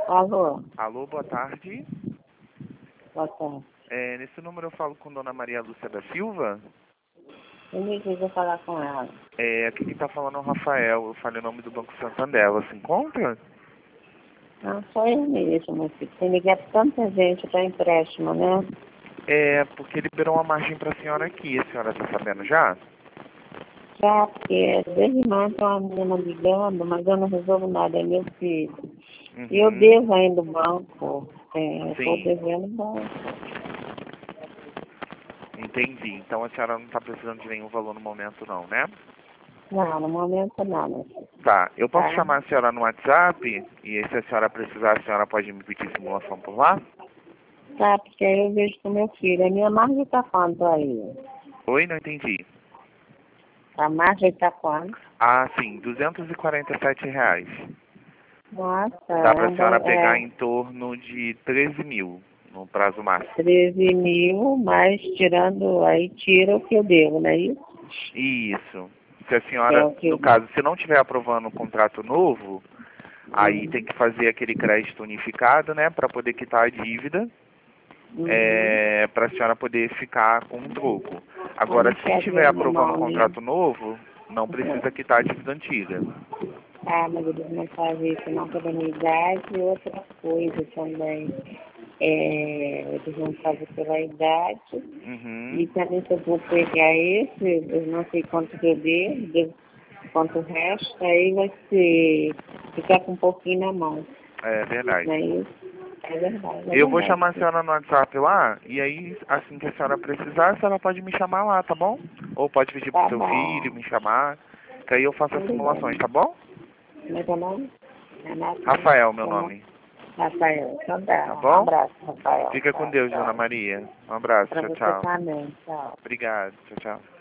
Alô, Alô, boa tarde. boa tarde. Nesse número eu falo com Dona Maria Lúcia da Silva. Eu me quis falar com ela. Aqui quem está falando é o Rafael. Eu falei o nome do Banco Santander. Ela se encontra? Não, só eu mesmo, meu filho. Tem ligado tanta gente para empréstimo, né? Porque liberou uma margem para a senhora aqui. A senhora está sabendo já? Já, porque desde ontem uma menina ligando, mas eu não resolvo nada, é meu filho. E eu Uhum. devo ainda o banco. Estou Sim, devendo o banco. entendi. Então a senhora não está precisando de nenhum valor no momento não, né? Não, no momento não, meu filho. Tá, eu posso Tá? chamar a senhora no WhatsApp e aí, se a senhora precisar, a senhora pode me pedir simulação por lá? Tá, porque aí eu vejo com meu filho. A minha margem tá quanto aí? Oi, não entendi. A margem tá quanto? Ah, sim, R$ 247. Nossa, Dá para a senhora pegar em torno de 13 mil no prazo máximo. 13 mil, mas tirando, aí tira o que eu devo, não é isso? Isso. Se a É senhora, o que no eu... caso, se não estiver aprovando um contrato novo, aí tem que fazer aquele crédito unificado, né, para poder quitar a dívida, Uhum. para a senhora poder ficar com um troco. Mas Agora, não se quer estiver ver na aprovando um mão, né? contrato novo, não precisa quitar a dívida antiga. Ah, mas eles não fazem isso não pela minha idade e outra coisa também. Eles não fazem pela idade. E Uhum. também se eu vou pegar esse, eu não sei quanto que eu devo quanto resta, aí vai ser ficar com um pouquinho na mão. É Não é verdade. isso? É verdade, é Eu vou verdade. chamar a senhora no WhatsApp lá, e aí, assim que a senhora precisar, a senhora pode me chamar lá, tá bom? Ou pode pedir pro Tá seu filho bom. me chamar, que aí eu faço as Tudo simulações, bem. tá bom? Como é que é o nome? Renato, né? Rafael, meu Como? nome, Rafael. Então tá tá. Um bom? abraço, Rafael. Fica com Tchau, Deus, Dona tchau. Maria. Um abraço, Pra tchau, você tchau. também. Tchau. Obrigado, tchau, tchau.